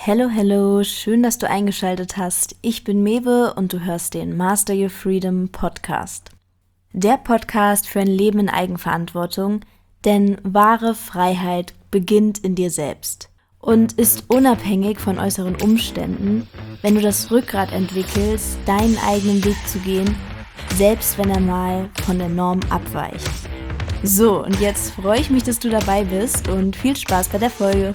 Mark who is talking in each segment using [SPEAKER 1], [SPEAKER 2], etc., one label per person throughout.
[SPEAKER 1] Hello, schön, dass du eingeschaltet hast. Ich bin Mewe und du hörst den Master Your Freedom Podcast. Der Podcast für ein Leben in Eigenverantwortung, denn wahre Freiheit beginnt in dir selbst und ist unabhängig von äußeren Umständen, wenn du das Rückgrat entwickelst, deinen eigenen Weg zu gehen, selbst wenn er mal von der Norm abweicht. So, und jetzt freue ich mich, dass du dabei bist und viel Spaß bei der Folge.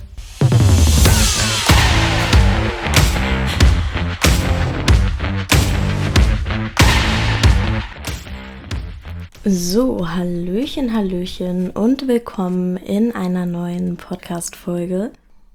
[SPEAKER 1] So, Hallöchen und willkommen in einer neuen Podcast-Folge.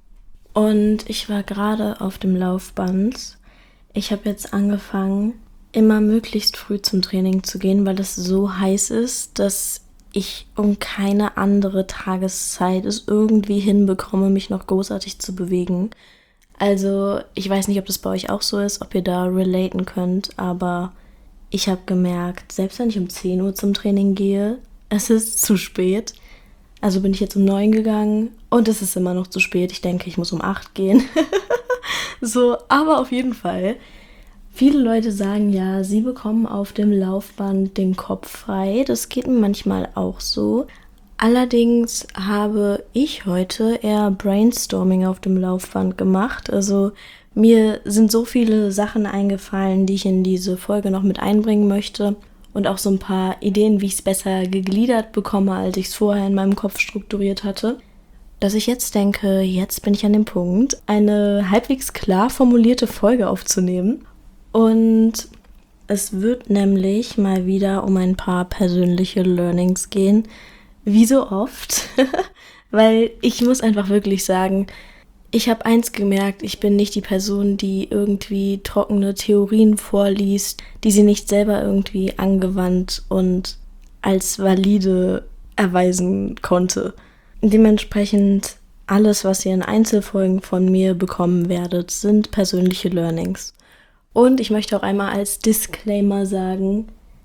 [SPEAKER 1] Und ich war gerade auf dem Laufband. Ich habe jetzt angefangen, immer möglichst früh zum Training zu gehen, weil es so heiß ist, dass ich um keine andere Tageszeit es irgendwie hinbekomme, mich noch großartig zu bewegen. Also, ich weiß nicht, ob das bei euch auch so ist, ob ihr da relaten könnt, aber ich habe gemerkt, selbst wenn ich um 10 Uhr zum Training gehe, es ist zu spät. Also bin ich jetzt um 9 gegangen und es ist immer noch zu spät. Ich denke, ich muss um 8 gehen. So, aber auf jeden Fall. Viele Leute sagen ja, sie bekommen auf dem Laufband den Kopf frei. Das geht mir manchmal auch so. Allerdings habe ich heute eher Brainstorming auf dem Laufband gemacht. Also mir sind so viele Sachen eingefallen, die ich in diese Folge noch mit einbringen möchte. Und auch so ein paar Ideen, wie ich es besser gegliedert bekomme, als ich es vorher in meinem Kopf strukturiert hatte. Dass ich jetzt denke, jetzt bin ich an dem Punkt, eine halbwegs klar formulierte Folge aufzunehmen. Und es wird nämlich mal wieder um ein paar persönliche Learnings gehen. Wie so oft. Weil ich muss einfach wirklich sagen, ich habe eins gemerkt, ich bin nicht die Person, die irgendwie trockene Theorien vorliest, die sie nicht selber irgendwie angewandt und als valide erweisen konnte. Dementsprechend alles, was ihr in Einzelfolgen von mir bekommen werdet, sind persönliche Learnings. Und ich möchte auch einmal als Disclaimer sagen,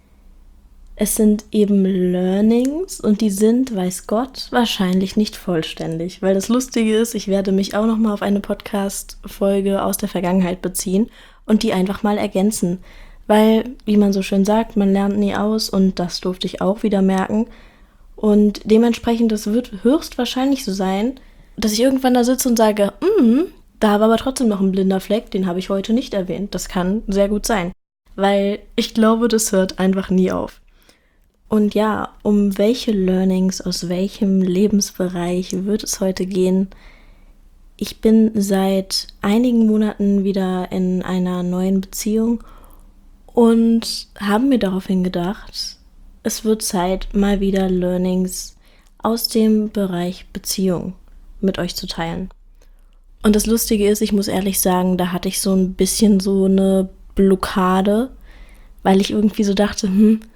[SPEAKER 1] es sind eben Learnings und die sind, weiß Gott, wahrscheinlich nicht vollständig. Weil das Lustige ist, ich werde mich auch nochmal auf eine Podcast-Folge aus der Vergangenheit beziehen und die einfach mal ergänzen. Weil, wie man so schön sagt, man lernt nie aus und das durfte ich auch wieder merken. Und dementsprechend, das wird höchstwahrscheinlich so sein, dass ich irgendwann da sitze und sage, da war aber trotzdem noch ein blinder Fleck, den habe ich heute nicht erwähnt. Das kann sehr gut sein. Weil ich glaube, das hört einfach nie auf. Und ja, um welche Learnings aus welchem Lebensbereich wird es heute gehen? Ich bin seit einigen Monaten wieder in einer neuen Beziehung und habe mir daraufhin gedacht, es wird Zeit, mal wieder Learnings aus dem Bereich Beziehung mit euch zu teilen. Und das Lustige ist, ich muss ehrlich sagen, da hatte ich so ein bisschen so eine Blockade, weil ich irgendwie so dachte,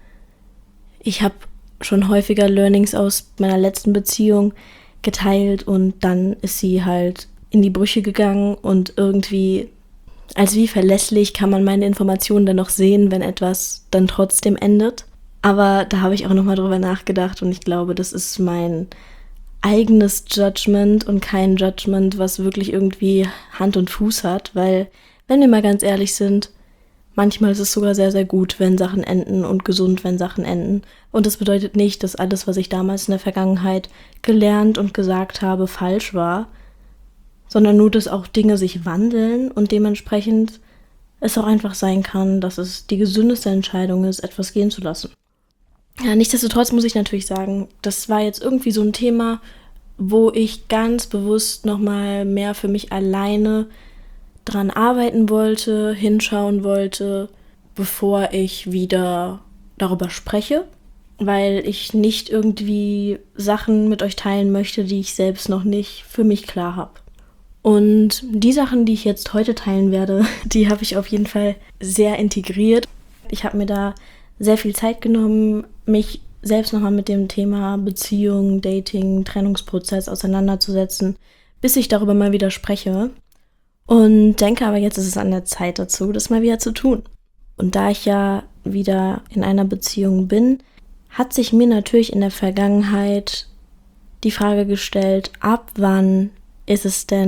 [SPEAKER 1] ich habe schon häufiger Learnings aus meiner letzten Beziehung geteilt und dann ist sie halt in die Brüche gegangen und irgendwie, als wie verlässlich kann man meine Informationen dann noch sehen, wenn etwas dann trotzdem endet. Aber da habe ich auch nochmal drüber nachgedacht und ich glaube, das ist mein eigenes Judgment und kein Judgment, was wirklich irgendwie Hand und Fuß hat, weil, wenn wir mal ganz ehrlich sind, manchmal ist es sogar sehr, sehr gut, wenn Sachen enden und gesund, wenn Sachen enden. Und das bedeutet nicht, dass alles, was ich damals in der Vergangenheit gelernt und gesagt habe, falsch war, sondern nur, dass auch Dinge sich wandeln und dementsprechend es auch einfach sein kann, dass es die gesündeste Entscheidung ist, etwas gehen zu lassen. Ja, nichtsdestotrotz muss ich natürlich sagen, das war jetzt irgendwie so ein Thema, wo ich ganz bewusst nochmal mehr für mich alleine dran arbeiten wollte, hinschauen wollte, bevor ich wieder darüber spreche, weil ich nicht irgendwie Sachen mit euch teilen möchte, die ich selbst noch nicht für mich klar habe. Und die Sachen, die ich jetzt heute teilen werde, die habe ich auf jeden Fall sehr integriert. Ich habe mir da sehr viel Zeit genommen, mich selbst nochmal mit dem Thema Beziehung, Dating, Trennungsprozess auseinanderzusetzen, bis ich darüber mal wieder spreche. Und denke aber, jetzt ist es an der Zeit dazu, das mal wieder zu tun. Und da ich ja wieder in einer Beziehung bin, hat sich mir natürlich in der Vergangenheit die Frage gestellt, ab wann ist es denn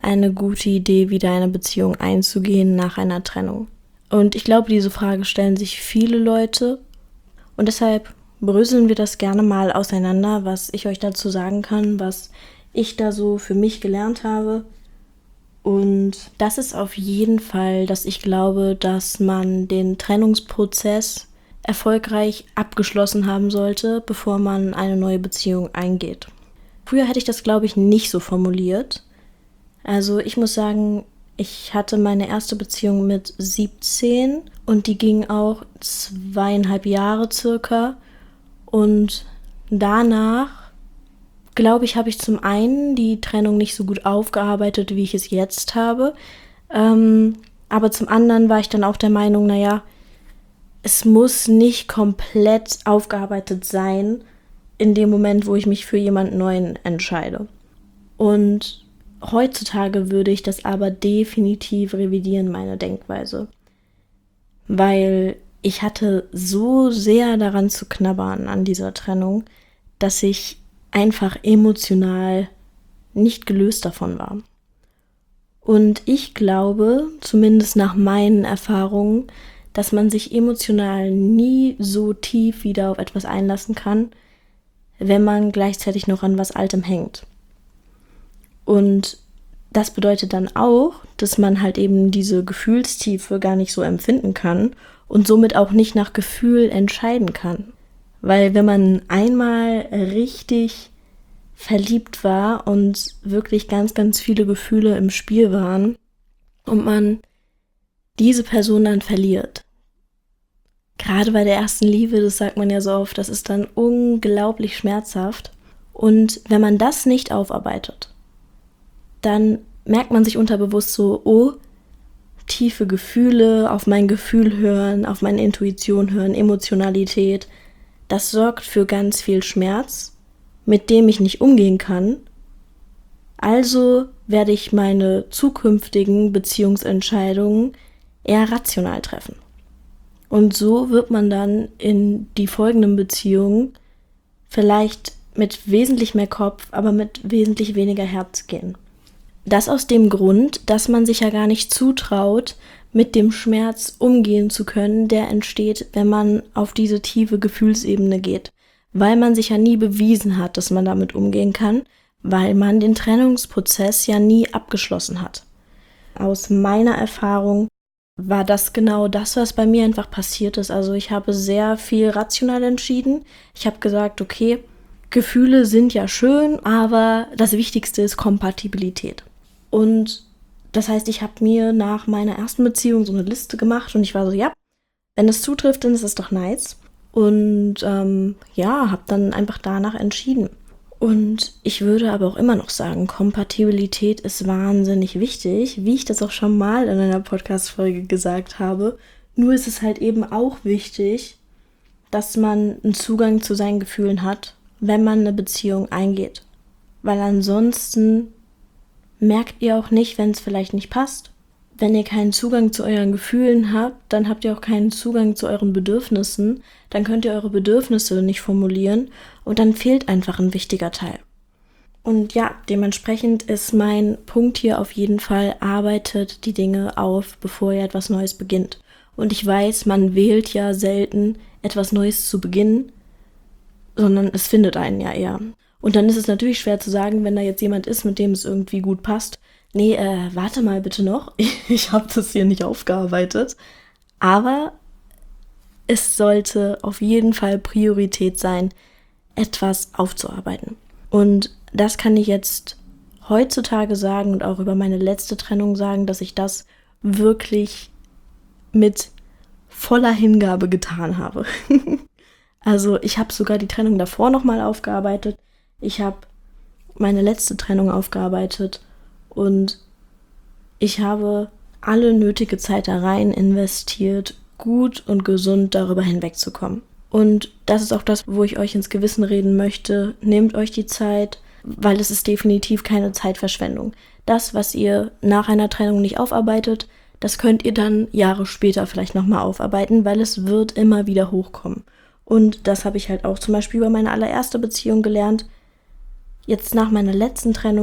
[SPEAKER 1] eine gute Idee, wieder eine Beziehung einzugehen nach einer Trennung? Und ich glaube, diese Frage stellen sich viele Leute und deshalb bröseln wir das gerne mal auseinander, was ich euch dazu sagen kann, was ich da so für mich gelernt habe. Und das ist auf jeden Fall, dass ich glaube, dass man den Trennungsprozess erfolgreich abgeschlossen haben sollte, bevor man eine neue Beziehung eingeht. Früher hätte ich das, glaube ich, nicht so formuliert. Also ich muss sagen, ich hatte meine erste Beziehung mit 17 und die ging auch 2,5 Jahre circa. Und danach, glaube ich, habe ich zum einen die Trennung nicht so gut aufgearbeitet, wie ich es jetzt habe. Aber zum anderen war ich dann auch der Meinung, naja, es muss nicht komplett aufgearbeitet sein in dem Moment, wo ich mich für jemanden Neuen entscheide. Und heutzutage würde ich das aber definitiv revidieren, meine Denkweise. Weil ich hatte so sehr daran zu knabbern an dieser Trennung, dass ich einfach emotional nicht gelöst davon war. Und ich glaube, zumindest nach meinen Erfahrungen, dass man sich emotional nie so tief wieder auf etwas einlassen kann, wenn man gleichzeitig noch an was Altem hängt. Und das bedeutet dann auch, dass man halt eben diese Gefühlstiefe gar nicht so empfinden kann und somit auch nicht nach Gefühl entscheiden kann. Weil wenn man einmal richtig verliebt war und wirklich ganz, ganz viele Gefühle im Spiel waren und man diese Person dann verliert. Gerade bei der ersten Liebe, das sagt man ja so oft, das ist dann unglaublich schmerzhaft. Und wenn man das nicht aufarbeitet, dann merkt man sich unterbewusst so, oh, tiefe Gefühle, auf mein Gefühl hören, auf meine Intuition hören, Emotionalität, das sorgt für ganz viel Schmerz, mit dem ich nicht umgehen kann. Also werde ich meine zukünftigen Beziehungsentscheidungen eher rational treffen. Und so wird man dann in die folgenden Beziehungen vielleicht mit wesentlich mehr Kopf, aber mit wesentlich weniger Herz gehen. Das aus dem Grund, dass man sich ja gar nicht zutraut, mit dem Schmerz umgehen zu können, der entsteht, wenn man auf diese tiefe Gefühlsebene geht. Weil man sich ja nie bewiesen hat, dass man damit umgehen kann, weil man den Trennungsprozess ja nie abgeschlossen hat. Aus meiner Erfahrung war das genau das, was bei mir einfach passiert ist. Also ich habe sehr viel rational entschieden. Ich habe gesagt, okay, Gefühle sind ja schön, aber das Wichtigste ist Kompatibilität. Und das heißt, ich habe mir nach meiner ersten Beziehung so eine Liste gemacht und ich war so, ja, wenn es zutrifft, dann ist es doch nice. Und habe dann einfach danach entschieden. Und ich würde aber auch immer noch sagen, Kompatibilität ist wahnsinnig wichtig, wie ich das auch schon mal in einer Podcast-Folge gesagt habe. Nur ist es halt eben auch wichtig, dass man einen Zugang zu seinen Gefühlen hat, wenn man eine Beziehung eingeht. Weil ansonsten merkt ihr auch nicht, wenn es vielleicht nicht passt. Wenn ihr keinen Zugang zu euren Gefühlen habt, dann habt ihr auch keinen Zugang zu euren Bedürfnissen. Dann könnt ihr eure Bedürfnisse nicht formulieren und dann fehlt einfach ein wichtiger Teil. Und ja, dementsprechend ist mein Punkt hier auf jeden Fall, arbeitet die Dinge auf, bevor ihr etwas Neues beginnt. Und ich weiß, man wählt ja selten, etwas Neues zu beginnen, sondern es findet einen ja eher. Und dann ist es natürlich schwer zu sagen, wenn da jetzt jemand ist, mit dem es irgendwie gut passt, nee, warte mal bitte noch, ich habe das hier nicht aufgearbeitet. Aber es sollte auf jeden Fall Priorität sein, etwas aufzuarbeiten. Und das kann ich jetzt heutzutage sagen und auch über meine letzte Trennung sagen, dass ich das wirklich mit voller Hingabe getan habe. Also ich habe sogar die Trennung davor nochmal aufgearbeitet. Ich habe meine letzte Trennung aufgearbeitet und ich habe alle nötige Zeit da rein investiert, gut und gesund darüber hinwegzukommen. Und das ist auch das, wo ich euch ins Gewissen reden möchte. Nehmt euch die Zeit, weil es ist definitiv keine Zeitverschwendung. Das, was ihr nach einer Trennung nicht aufarbeitet, das könnt ihr dann Jahre später vielleicht nochmal aufarbeiten, weil es wird immer wieder hochkommen. Und das habe ich halt auch zum Beispiel über meine allererste Beziehung gelernt. Jetzt nach meiner letzten Trennung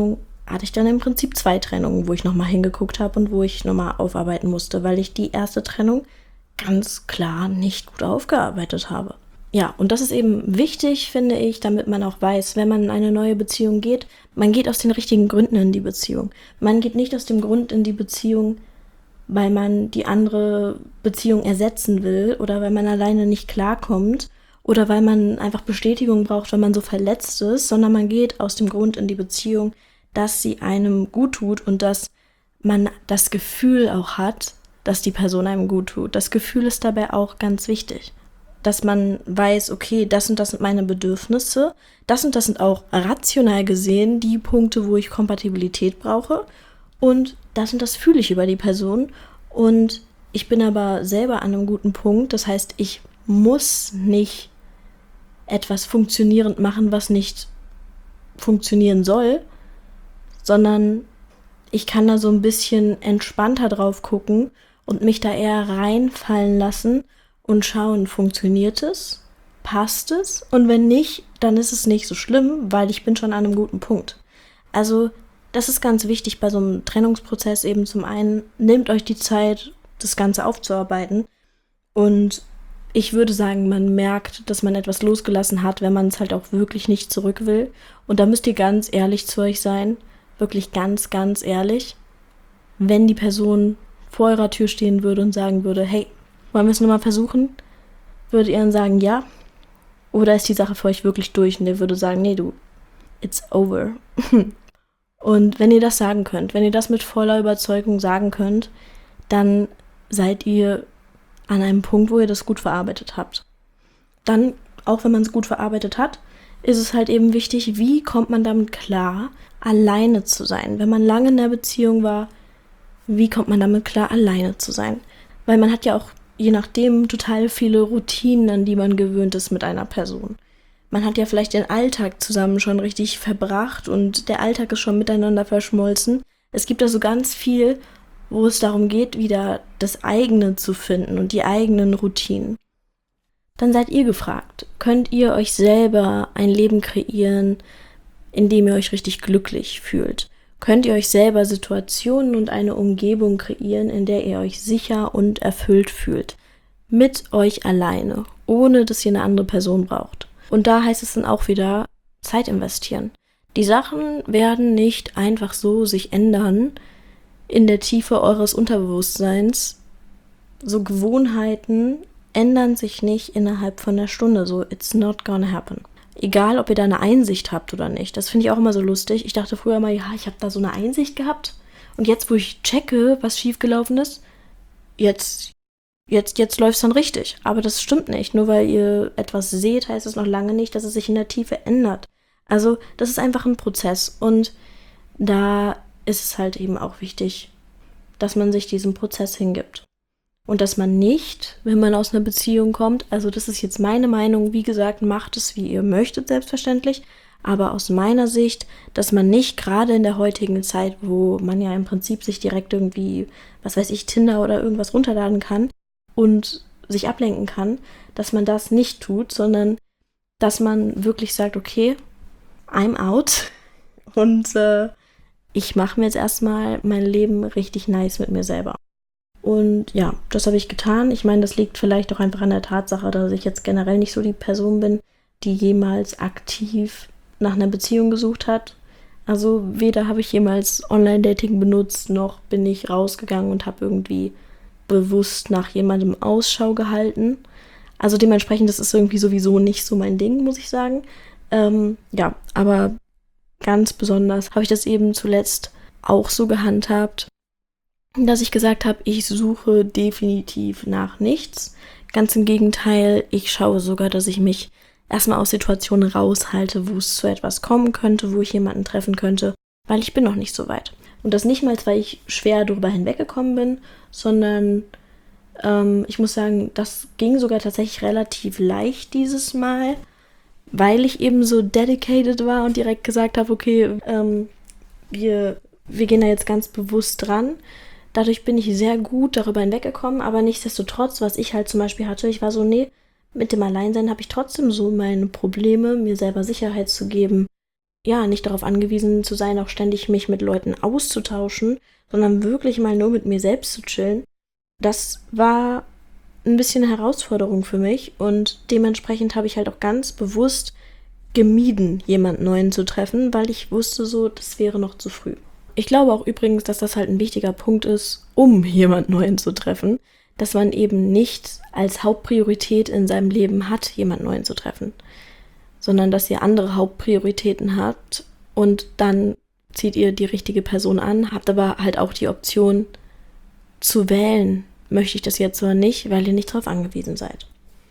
[SPEAKER 1] hatte ich dann im Prinzip 2 Trennungen, wo ich nochmal hingeguckt habe und wo ich nochmal aufarbeiten musste, weil ich die erste Trennung ganz klar nicht gut aufgearbeitet habe. Ja, und das ist eben wichtig, finde ich, damit man auch weiß, wenn man in eine neue Beziehung geht, man geht aus den richtigen Gründen in die Beziehung. Man geht nicht aus dem Grund in die Beziehung, weil man die andere Beziehung ersetzen will oder weil man alleine nicht klarkommt oder weil man einfach Bestätigung braucht, weil man so verletzt ist, sondern man geht aus dem Grund in die Beziehung, dass sie einem gut tut und dass man das Gefühl auch hat, dass die Person einem gut tut. Das Gefühl ist dabei auch ganz wichtig. Dass man weiß, okay, das und das sind meine Bedürfnisse, das und das sind auch rational gesehen die Punkte, wo ich Kompatibilität brauche und das fühle ich über die Person und ich bin aber selber an einem guten Punkt, das heißt, ich muss nicht etwas funktionierend machen, was nicht funktionieren soll, sondern ich kann da so ein bisschen entspannter drauf gucken und mich da eher reinfallen lassen und schauen, funktioniert es, passt es und wenn nicht, dann ist es nicht so schlimm, weil ich bin schon an einem guten Punkt. Also das ist ganz wichtig bei so einem Trennungsprozess eben zum einen, nehmt euch die Zeit, das Ganze aufzuarbeiten und ich würde sagen, man merkt, dass man etwas losgelassen hat, wenn man es halt auch wirklich nicht zurück will und da müsst ihr ganz ehrlich zu euch sein, wirklich ganz, ganz ehrlich, wenn die Person vor eurer Tür stehen würde und sagen würde, hey, wollen wir es nochmal versuchen? Würdet ihr dann sagen, ja? Oder ist die Sache für euch wirklich durch und ihr würde sagen, nee, du, it's over. Und wenn ihr das sagen könnt, wenn ihr das mit voller Überzeugung sagen könnt, dann seid ihr an einem Punkt, wo ihr das gut verarbeitet habt. Dann, auch wenn man es gut verarbeitet hat, ist es halt eben wichtig, wie kommt man damit klar, alleine zu sein. Wenn man lange in der Beziehung war, wie kommt man damit klar, alleine zu sein? Weil man hat ja auch je nachdem total viele Routinen, an die man gewöhnt ist mit einer Person. Man hat ja vielleicht den Alltag zusammen schon richtig verbracht und der Alltag ist schon miteinander verschmolzen. Es gibt da so ganz viel, wo es darum geht, wieder das eigene zu finden und die eigenen Routinen. Dann seid ihr gefragt. Könnt ihr euch selber ein Leben kreieren, in dem ihr euch richtig glücklich fühlt? Könnt ihr euch selber Situationen und eine Umgebung kreieren, in der ihr euch sicher und erfüllt fühlt? Mit euch alleine, ohne dass ihr eine andere Person braucht. Und da heißt es dann auch wieder, Zeit investieren. Die Sachen werden nicht einfach so sich ändern in der Tiefe eures Unterbewusstseins. So Gewohnheiten ändern sich nicht innerhalb von einer Stunde. So, it's not gonna happen. Egal, ob ihr da eine Einsicht habt oder nicht. Das finde ich auch immer so lustig. Ich dachte früher mal, ja, ich habe da so eine Einsicht gehabt. Und jetzt, wo ich checke, was schiefgelaufen ist, jetzt läuft es dann richtig. Aber das stimmt nicht. Nur weil ihr etwas seht, heißt es noch lange nicht, dass es sich in der Tiefe ändert. Also, das ist einfach ein Prozess. Und da ist es halt eben auch wichtig, dass man sich diesem Prozess hingibt. Und dass man nicht, wenn man aus einer Beziehung kommt, also das ist jetzt meine Meinung, wie gesagt, macht es, wie ihr möchtet, selbstverständlich, aber aus meiner Sicht, dass man nicht gerade in der heutigen Zeit, wo man ja im Prinzip sich direkt irgendwie, was weiß ich, Tinder oder irgendwas runterladen kann und sich ablenken kann, dass man das nicht tut, sondern dass man wirklich sagt, okay, I'm out und ich mache mir jetzt erstmal mein Leben richtig nice mit mir selber. Und ja, das habe ich getan. Ich meine, das liegt vielleicht auch einfach an der Tatsache, dass ich jetzt generell nicht so die Person bin, die jemals aktiv nach einer Beziehung gesucht hat. Also weder habe ich jemals Online-Dating benutzt, noch bin ich rausgegangen und habe irgendwie bewusst nach jemandem Ausschau gehalten. Also dementsprechend, das ist irgendwie sowieso nicht so mein Ding, muss ich sagen. Ja, aber ganz besonders habe ich das eben zuletzt auch so gehandhabt, dass ich gesagt habe, ich suche definitiv nach nichts. Ganz im Gegenteil, ich schaue sogar, dass ich mich erstmal aus Situationen raushalte, wo es zu etwas kommen könnte, wo ich jemanden treffen könnte, weil ich bin noch nicht so weit. Und das nicht mal, weil ich schwer darüber hinweggekommen bin, sondern ich muss sagen, das ging sogar tatsächlich relativ leicht dieses Mal, weil ich eben so dedicated war und direkt gesagt habe, okay, wir gehen da jetzt ganz bewusst dran. Dadurch bin ich sehr gut darüber hinweggekommen, aber nichtsdestotrotz, was ich halt zum Beispiel hatte, ich war so, nee, mit dem Alleinsein habe ich trotzdem so meine Probleme, mir selber Sicherheit zu geben, ja, nicht darauf angewiesen zu sein, auch ständig mich mit Leuten auszutauschen, sondern wirklich mal nur mit mir selbst zu chillen. Das war ein bisschen eine Herausforderung für mich und dementsprechend habe ich halt auch ganz bewusst gemieden, jemand Neuen zu treffen, weil ich wusste so, das wäre noch zu früh. Ich glaube auch übrigens, dass das halt ein wichtiger Punkt ist, um jemand Neuen zu treffen, dass man eben nicht als Hauptpriorität in seinem Leben hat, jemand Neuen zu treffen, sondern dass ihr andere Hauptprioritäten habt und dann zieht ihr die richtige Person an, habt aber halt auch die Option zu wählen, möchte ich das jetzt oder nicht, weil ihr nicht darauf angewiesen seid.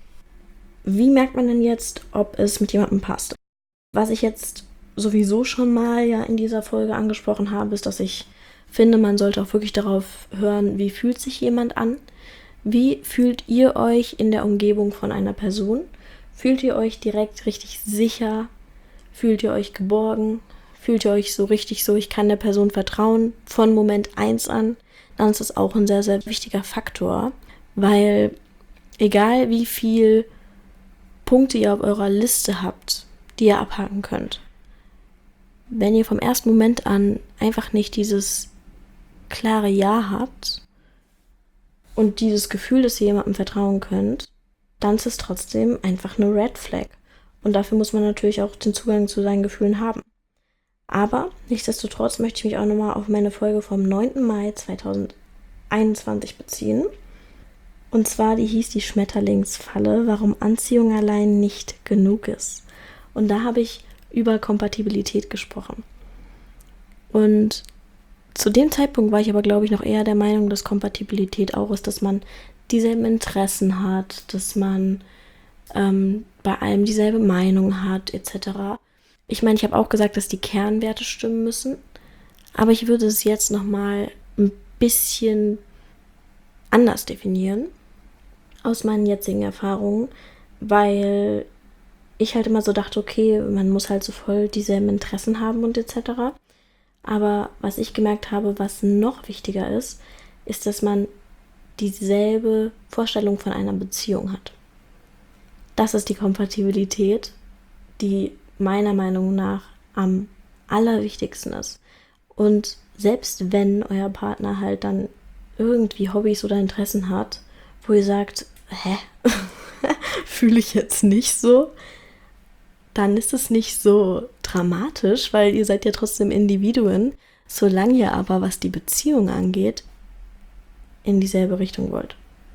[SPEAKER 1] Wie merkt man denn jetzt, ob es mit jemandem passt? Was ich jetzt sowieso schon mal ja in dieser Folge angesprochen habe, ist, dass ich finde, man sollte auch wirklich darauf hören, wie fühlt sich jemand an? Wie fühlt ihr euch in der Umgebung von einer Person? Fühlt ihr euch direkt richtig sicher? Fühlt ihr euch geborgen? Fühlt ihr euch so richtig so, ich kann der Person vertrauen von Moment 1 an? Dann ist das auch ein sehr, sehr wichtiger Faktor, weil egal wie viel Punkte ihr auf eurer Liste habt, die ihr abhaken könnt, wenn ihr vom ersten Moment an einfach nicht dieses klare Ja habt und dieses Gefühl, dass ihr jemandem vertrauen könnt, dann ist es trotzdem einfach eine Red Flag. Und dafür muss man natürlich auch den Zugang zu seinen Gefühlen haben. Aber nichtsdestotrotz möchte ich mich auch nochmal auf meine Folge vom 9. Mai 2021 beziehen. Und zwar, die hieß die Schmetterlingsfalle, warum Anziehung allein nicht genug ist. Und da habe ich über Kompatibilität gesprochen. Und zu dem Zeitpunkt war ich aber, glaube ich, noch eher der Meinung, dass Kompatibilität auch ist, dass man dieselben Interessen hat, dass man bei allem dieselbe Meinung hat, etc. Ich meine, ich habe auch gesagt, dass die Kernwerte stimmen müssen, aber ich würde es jetzt nochmal ein bisschen anders definieren, aus meinen jetzigen Erfahrungen, weil ich halt immer so dachte, okay, man muss halt so voll dieselben Interessen haben und etc. Aber was ich gemerkt habe, was noch wichtiger ist, ist, dass man dieselbe Vorstellung von einer Beziehung hat. Das ist die Kompatibilität, die meiner Meinung nach am allerwichtigsten ist. Und selbst wenn euer Partner halt dann irgendwie Hobbys oder Interessen hat, wo ihr sagt, fühle ich jetzt nicht so, dann ist es nicht so dramatisch, weil ihr seid ja trotzdem Individuen, solange ihr aber, was die Beziehung angeht, in dieselbe Richtung wollt.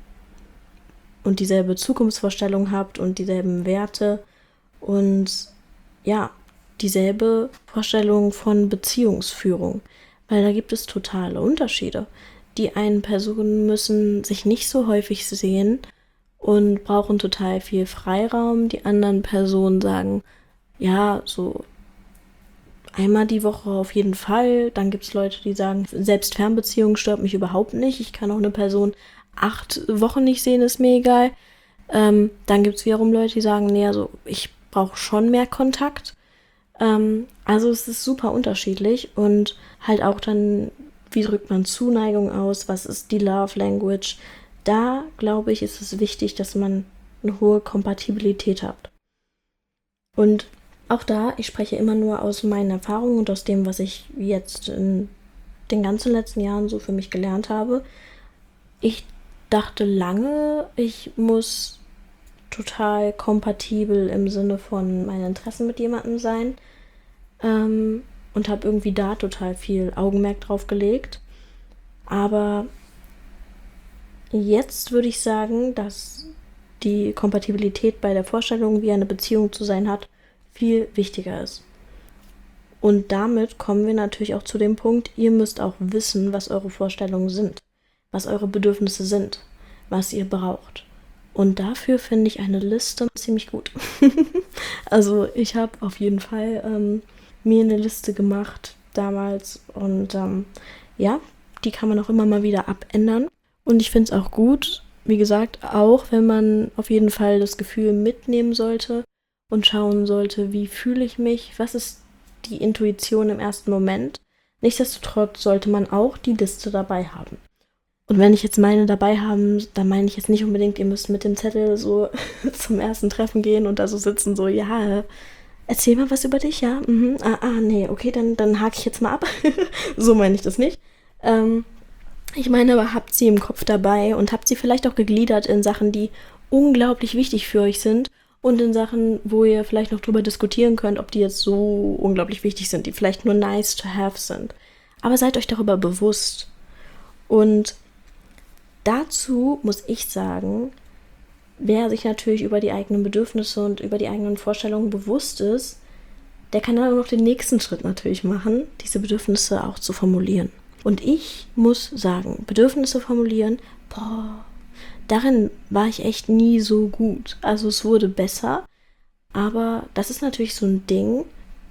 [SPEAKER 1] Und dieselbe Zukunftsvorstellung habt und dieselben Werte und ja, dieselbe Vorstellung von Beziehungsführung. Weil da gibt es totale Unterschiede. Die einen Personen müssen sich nicht so häufig sehen und brauchen total viel Freiraum. Die anderen Personen sagen, ja, so einmal die Woche auf jeden Fall. Dann gibt es Leute, die sagen, selbst Fernbeziehung stört mich überhaupt nicht. Ich kann auch eine Person 8 Wochen nicht sehen, ist mir egal. Dann gibt es wiederum Leute, die sagen, nee, also ich brauche schon mehr Kontakt. Also es ist super unterschiedlich und halt auch dann, wie drückt man Zuneigung aus, was ist die Love Language. Da, glaube ich, ist es wichtig, dass man eine hohe Kompatibilität hat. Und auch da, ich spreche immer nur aus meinen Erfahrungen und aus dem, was ich jetzt in den ganzen letzten Jahren so für mich gelernt habe. Ich dachte lange, ich muss total kompatibel im Sinne von meinen Interessen mit jemandem sein und habe irgendwie da total viel Augenmerk drauf gelegt. Aber jetzt würde ich sagen, dass die Kompatibilität bei der Vorstellung, wie eine Beziehung zu sein hat, viel wichtiger ist. Und damit kommen wir natürlich auch zu dem Punkt, ihr müsst auch wissen, was eure Vorstellungen sind, was eure Bedürfnisse sind, was ihr braucht. Und dafür finde ich eine Liste ziemlich gut. Also ich habe auf jeden Fall mir eine Liste gemacht damals und ja, die kann man auch immer mal wieder abändern. Und ich finde es auch gut, wie gesagt, auch wenn man auf jeden Fall das Gefühl mitnehmen sollte und schauen sollte, wie fühle ich mich, was ist die Intuition im ersten Moment. Nichtsdestotrotz sollte man auch die Liste dabei haben. Und wenn ich jetzt meine dabei haben, dann meine ich jetzt nicht unbedingt, ihr müsst mit dem Zettel so zum ersten Treffen gehen und da so sitzen, so, ja, erzähl mal was über dich, ja? Nee, okay, dann hake ich jetzt mal ab. So meine ich das nicht. Ich meine aber, habt sie im Kopf dabei und habt sie vielleicht auch gegliedert in Sachen, die unglaublich wichtig für euch sind und in Sachen, wo ihr vielleicht noch drüber diskutieren könnt, ob die jetzt so unglaublich wichtig sind, die vielleicht nur nice to have sind. Aber seid euch darüber bewusst. Und dazu muss ich sagen, wer sich natürlich über die eigenen Bedürfnisse und über die eigenen Vorstellungen bewusst ist, der kann dann auch noch den nächsten Schritt natürlich machen, diese Bedürfnisse auch zu formulieren. Und ich muss sagen, Bedürfnisse formulieren, darin war ich echt nie so gut. Also es wurde besser, aber das ist natürlich so ein Ding.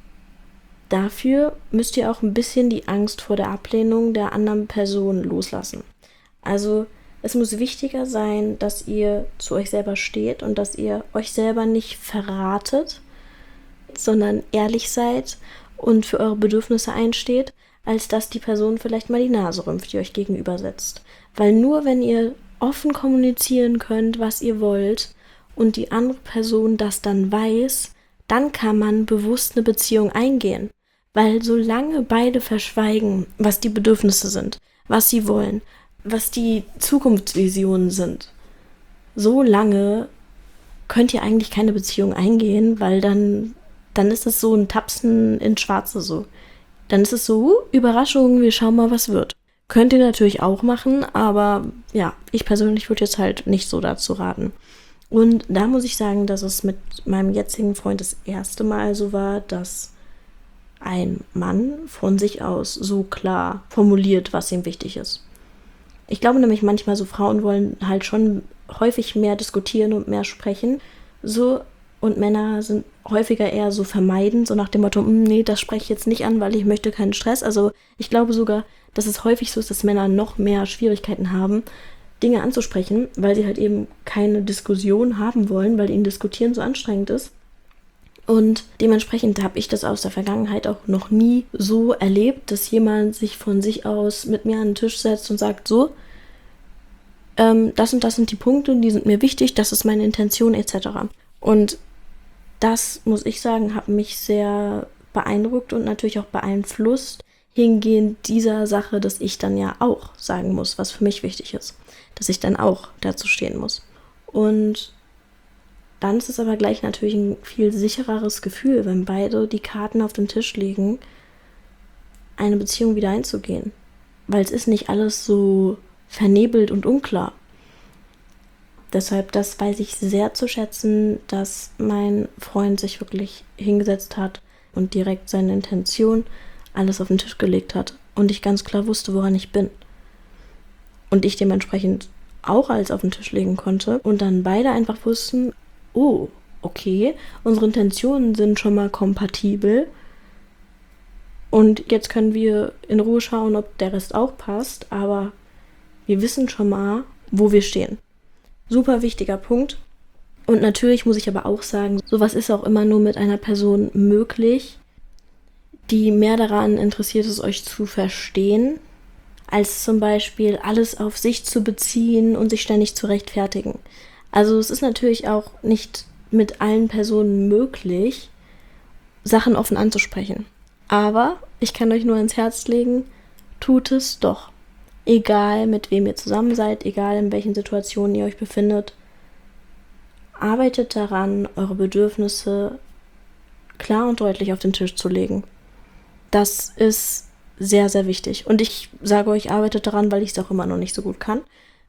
[SPEAKER 1] Dafür müsst ihr auch ein bisschen die Angst vor der Ablehnung der anderen Person loslassen. Also es muss wichtiger sein, dass ihr zu euch selber steht und dass ihr euch selber nicht verratet, sondern ehrlich seid und für eure Bedürfnisse einsteht, als dass die Person vielleicht mal die Nase rümpft, die euch gegenüber sitzt. Weil nur wenn ihr offen kommunizieren könnt, was ihr wollt und die andere Person das dann weiß, dann kann man bewusst eine Beziehung eingehen. Weil solange beide verschweigen, was die Bedürfnisse sind, was sie wollen, was die Zukunftsvisionen sind, so lange könnt ihr eigentlich keine Beziehung eingehen, weil dann ist es so ein Tapsen ins Schwarze so. Dann ist es so, Überraschung, wir schauen mal, was wird. Könnt ihr natürlich auch machen, aber ja, ich persönlich würde jetzt halt nicht so dazu raten. Und da muss ich sagen, dass es mit meinem jetzigen Freund das erste Mal so war, dass ein Mann von sich aus so klar formuliert, was ihm wichtig ist. Ich glaube nämlich manchmal so, Frauen wollen halt schon häufig mehr diskutieren und mehr sprechen. So, und Männer sind häufiger eher so vermeidend, so nach dem Motto, nee, das spreche ich jetzt nicht an, weil ich möchte keinen Stress. Also ich glaube sogar, dass es häufig so ist, dass Männer noch mehr Schwierigkeiten haben, Dinge anzusprechen, weil sie halt eben keine Diskussion haben wollen, weil ihnen Diskutieren so anstrengend ist. Und dementsprechend habe ich das aus der Vergangenheit auch noch nie so erlebt, dass jemand sich von sich aus mit mir an den Tisch setzt und sagt, so, das und das sind die Punkte, die sind mir wichtig, das ist meine Intention etc. Und das, muss ich sagen, hat mich sehr beeindruckt und natürlich auch beeinflusst hingehend dieser Sache, dass ich dann ja auch sagen muss, was für mich wichtig ist. Dass ich dann auch dazu stehen muss. Und dann ist es aber gleich natürlich ein viel sichereres Gefühl, wenn beide die Karten auf den Tisch legen, eine Beziehung wieder einzugehen. Weil es ist nicht alles so vernebelt und unklar. Deshalb, das weiß ich sehr zu schätzen, dass mein Freund sich wirklich hingesetzt hat und direkt seine Intention alles auf den Tisch gelegt hat und ich ganz klar wusste, woran ich bin. Und ich dementsprechend auch alles auf den Tisch legen konnte und dann beide einfach wussten, oh, okay, unsere Intentionen sind schon mal kompatibel und jetzt können wir in Ruhe schauen, ob der Rest auch passt, aber wir wissen schon mal, wo wir stehen. Super wichtiger Punkt. Und natürlich muss ich aber auch sagen, sowas ist auch immer nur mit einer Person möglich, die mehr daran interessiert ist, euch zu verstehen, als zum Beispiel alles auf sich zu beziehen und sich ständig zu rechtfertigen. Also es ist natürlich auch nicht mit allen Personen möglich, Sachen offen anzusprechen. Aber ich kann euch nur ans Herz legen, tut es doch. Egal mit wem ihr zusammen seid, egal in welchen Situationen ihr euch befindet, arbeitet daran, eure Bedürfnisse klar und deutlich auf den Tisch zu legen. Das ist sehr, sehr wichtig. Und ich sage euch, arbeitet daran, weil ich es auch immer noch nicht so gut kann.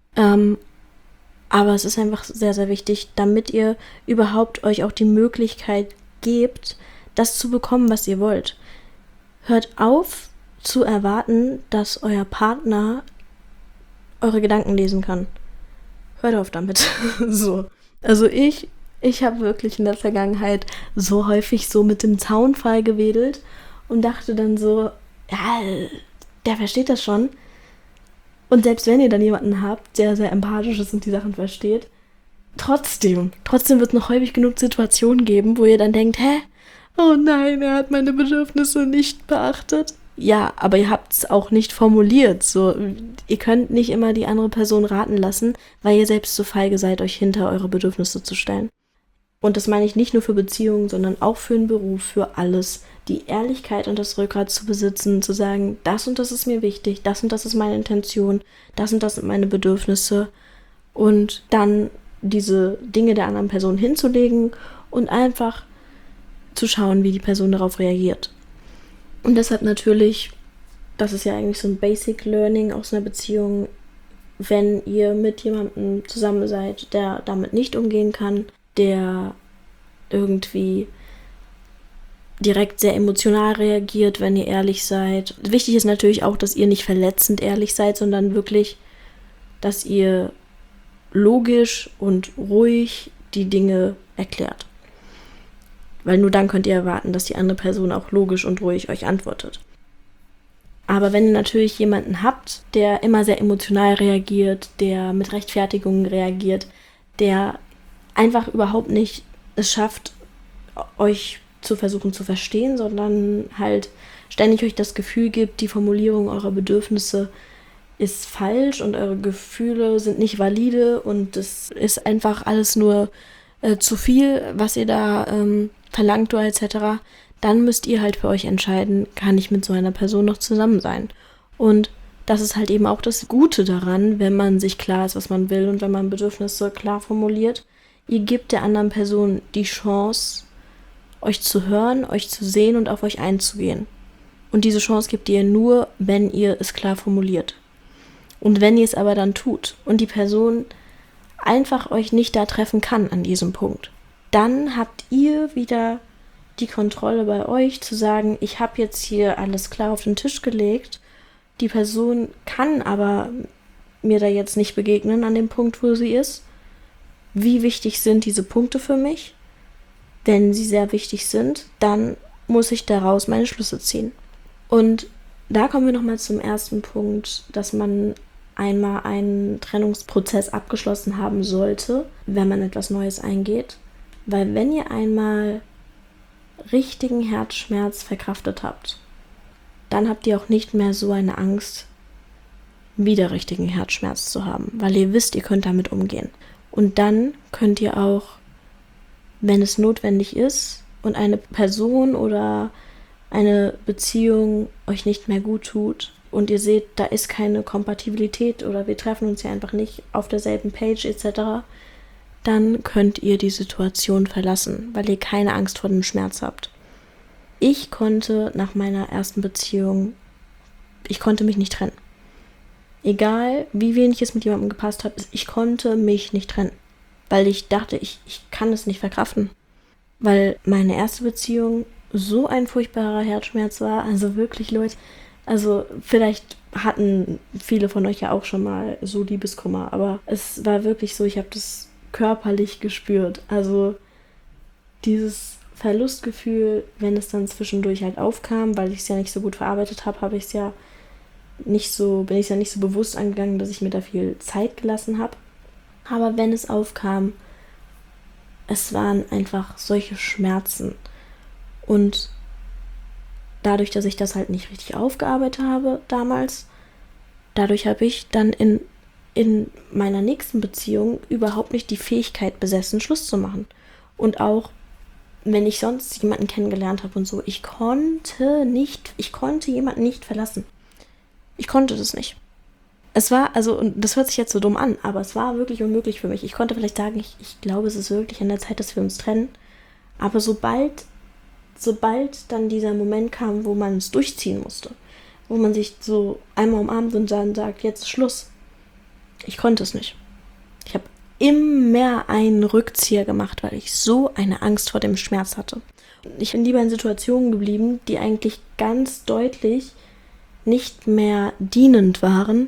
[SPEAKER 1] Aber es ist einfach sehr, sehr wichtig, damit ihr überhaupt euch auch die Möglichkeit gebt, das zu bekommen, was ihr wollt. Hört auf zu erwarten, dass euer Partner eure Gedanken lesen kann. Hört auf damit. So. Also ich habe wirklich in der Vergangenheit so häufig so mit dem Zaunpfahl gewedelt und dachte dann so, ja, der versteht das schon. Und selbst wenn ihr dann jemanden habt, der sehr empathisch ist und die Sachen versteht, trotzdem wird es noch häufig genug Situationen geben, wo ihr dann denkt, oh nein, er hat meine Bedürfnisse nicht beachtet. Ja, aber ihr habt es auch nicht formuliert. So, ihr könnt nicht immer die andere Person raten lassen, weil ihr selbst so feige seid, euch hinter eure Bedürfnisse zu stellen. und das meine ich nicht nur für Beziehungen, sondern auch für einen Beruf, für alles, die Ehrlichkeit und das Rückgrat zu besitzen, zu sagen, das und das ist mir wichtig, das und das ist meine Intention, das und das sind meine Bedürfnisse und dann diese Dinge der anderen Person hinzulegen und einfach zu schauen, wie die Person darauf reagiert. Und deshalb natürlich, das ist ja eigentlich so ein Basic Learning aus einer Beziehung, wenn ihr mit jemandem zusammen seid, der damit nicht umgehen kann, der irgendwie direkt sehr emotional reagiert, wenn ihr ehrlich seid. Wichtig ist natürlich auch, dass ihr nicht verletzend ehrlich seid, sondern wirklich, dass ihr logisch und ruhig die Dinge erklärt. Weil nur dann könnt ihr erwarten, dass die andere Person auch logisch und ruhig euch antwortet. Aber wenn ihr natürlich jemanden habt, der immer sehr emotional reagiert, der mit Rechtfertigungen reagiert, der einfach überhaupt nicht es schafft, euch zu versuchen zu verstehen, sondern halt ständig euch das Gefühl gibt, die Formulierung eurer Bedürfnisse ist falsch und eure Gefühle sind nicht valide und es ist einfach alles nur zu viel, was ihr da verlangt oder etc., dann müsst ihr halt für euch entscheiden, kann ich mit so einer Person noch zusammen sein? Und das ist halt eben auch das Gute daran, wenn man sich klar ist, was man will und wenn man Bedürfnisse klar formuliert. Ihr gebt der anderen Person die Chance, euch zu hören, euch zu sehen und auf euch einzugehen. Und diese Chance gebt ihr nur, wenn ihr es klar formuliert. Und wenn ihr es aber dann tut und die Person einfach euch nicht da treffen kann an diesem Punkt, dann habt ihr wieder die Kontrolle bei euch zu sagen, ich habe jetzt hier alles klar auf den Tisch gelegt, die Person kann aber mir da jetzt nicht begegnen an dem Punkt, wo sie ist. Wie wichtig sind diese Punkte für mich? Wenn sie sehr wichtig sind, dann muss ich daraus meine Schlüsse ziehen. Und da kommen wir nochmal zum ersten Punkt, dass man einmal einen Trennungsprozess abgeschlossen haben sollte, wenn man etwas Neues eingeht. Weil wenn ihr einmal richtigen Herzschmerz verkraftet habt, dann habt ihr auch nicht mehr so eine Angst, wieder richtigen Herzschmerz zu haben, weil ihr wisst, ihr könnt damit umgehen. Und dann könnt ihr auch, wenn es notwendig ist und eine Person oder eine Beziehung euch nicht mehr gut tut und ihr seht, da ist keine Kompatibilität oder wir treffen uns ja einfach nicht auf derselben Page etc., dann könnt ihr die Situation verlassen, weil ihr keine Angst vor dem Schmerz habt. Ich konnte nach meiner ersten Beziehung, ich konnte mich nicht trennen. Egal, wie wenig es mit jemandem gepasst hat, ich konnte mich nicht trennen. Weil ich dachte, ich kann es nicht verkraften. Weil meine erste Beziehung so ein furchtbarer Herzschmerz war. Also wirklich, Leute, also vielleicht hatten viele von euch ja auch schon mal so Liebeskummer. Aber es war wirklich so, ich habe das körperlich gespürt. Also dieses Verlustgefühl, wenn es dann zwischendurch halt aufkam, weil ich es ja nicht so gut verarbeitet habe, bin ich es ja nicht so bewusst angegangen, dass ich mir da viel Zeit gelassen habe. Aber wenn es aufkam, es waren einfach solche Schmerzen. Und dadurch, dass ich das halt nicht richtig aufgearbeitet habe damals, dadurch habe ich dann in meiner nächsten Beziehung überhaupt nicht die Fähigkeit besessen, Schluss zu machen. Und auch, wenn ich sonst jemanden kennengelernt habe und so, ich konnte jemanden nicht verlassen. Ich konnte das nicht. Es war, also, und das hört sich jetzt so dumm an, aber es war wirklich unmöglich für mich. Ich konnte vielleicht sagen, ich glaube, es ist wirklich an der Zeit, dass wir uns trennen. Aber sobald dann dieser Moment kam, wo man es durchziehen musste, wo man sich so einmal umarmt und dann sagt, jetzt ist Schluss. Ich konnte es nicht. Ich habe immer einen Rückzieher gemacht, weil ich so eine Angst vor dem Schmerz hatte. Ich bin lieber in Situationen geblieben, die eigentlich ganz deutlich nicht mehr dienend waren,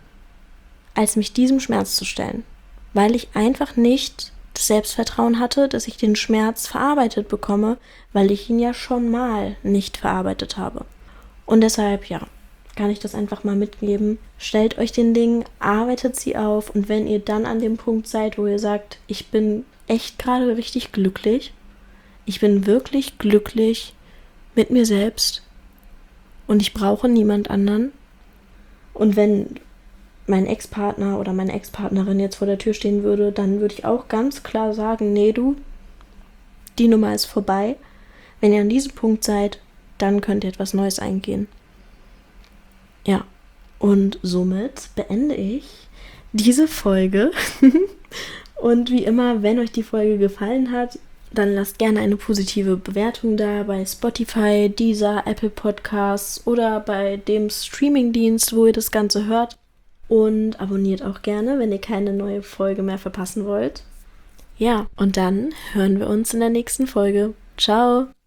[SPEAKER 1] als mich diesem Schmerz zu stellen. Weil ich einfach nicht das Selbstvertrauen hatte, dass ich den Schmerz verarbeitet bekomme, weil ich ihn ja schon mal nicht verarbeitet habe. Und deshalb, ja, kann ich das einfach mal mitgeben. Stellt euch den Dingen, arbeitet sie auf und wenn ihr dann an dem Punkt seid, wo ihr sagt, ich bin echt gerade richtig glücklich, ich bin wirklich glücklich mit mir selbst und ich brauche niemand anderen. Und wenn mein Ex-Partner oder meine Ex-Partnerin jetzt vor der Tür stehen würde, dann würde ich auch ganz klar sagen, nee, du, die Nummer ist vorbei. Wenn ihr an diesem Punkt seid, dann könnt ihr etwas Neues eingehen. Ja, und somit beende ich diese Folge. Und wie immer, wenn euch die Folge gefallen hat, dann lasst gerne eine positive Bewertung da bei Spotify, Deezer, Apple Podcasts oder bei dem Streamingdienst, wo ihr das Ganze hört. Und abonniert auch gerne, wenn ihr keine neue Folge mehr verpassen wollt. Ja, und dann hören wir uns in der nächsten Folge. Ciao!